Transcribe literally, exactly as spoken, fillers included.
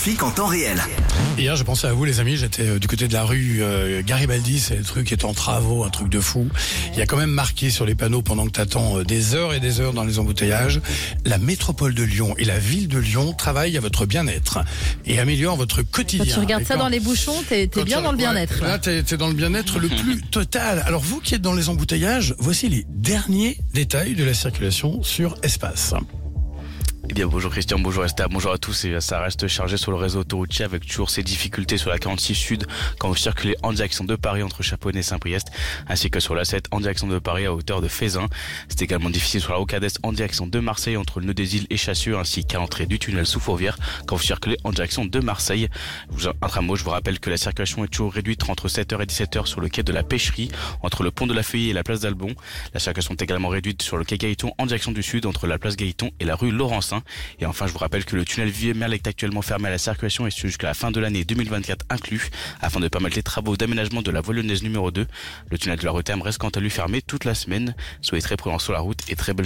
trafic en temps réel. Hier, je pensais à vous, les amis. J'étais euh, du côté de la rue euh, Garibaldi. C'est le truc qui est en travaux, un truc de fou. Il y a quand même marqué sur les panneaux, pendant que t'attends euh, des heures et des heures dans les embouteillages, la métropole de Lyon et la ville de Lyon travaillent à votre bien-être et améliorent votre quotidien. Quand tu regardes ça quand, dans les bouchons, t'es, t'es bien dans le bien-être. Ouais, là, t'es, t'es dans le bien-être le plus total. Alors, vous qui êtes dans les embouteillages, voici les derniers détails de la circulation sur Espace. Eh bien, bonjour Christian, bonjour Esther, bonjour à tous. Et ça reste chargé sur le réseau autoroutier avec toujours ces difficultés sur la quarante-six Sud quand vous circulez en direction de Paris entre Chaponnet et Saint-Priest, ainsi que sur la sept en direction de Paris à hauteur de Fézin. C'est également difficile sur la Rocade Est en direction de Marseille entre le nœud des Îles et Chassieux, ainsi qu'à l'entrée du tunnel sous Fourvière quand vous circulez en direction de Marseille. Un mot, je vous rappelle que la circulation est toujours réduite entre sept heures et dix-sept heures sur le quai de la Pêcherie, entre le pont de la Feuillée et la place d'Albon. La circulation est également réduite sur le quai Gaëton en direction du sud entre la place Gaëton et la rue Laurencin. Et enfin, je vous rappelle que le tunnel Vieux-Merle est actuellement fermé à la circulation et jusqu'à la fin de l'année deux mille vingt-quatre inclus, afin de permettre les travaux d'aménagement de la voie lyonnaise numéro deux. Le tunnel de la Rue Terme reste quant à lui fermé toute la semaine. Soyez très prudents sur la route et très belle journée.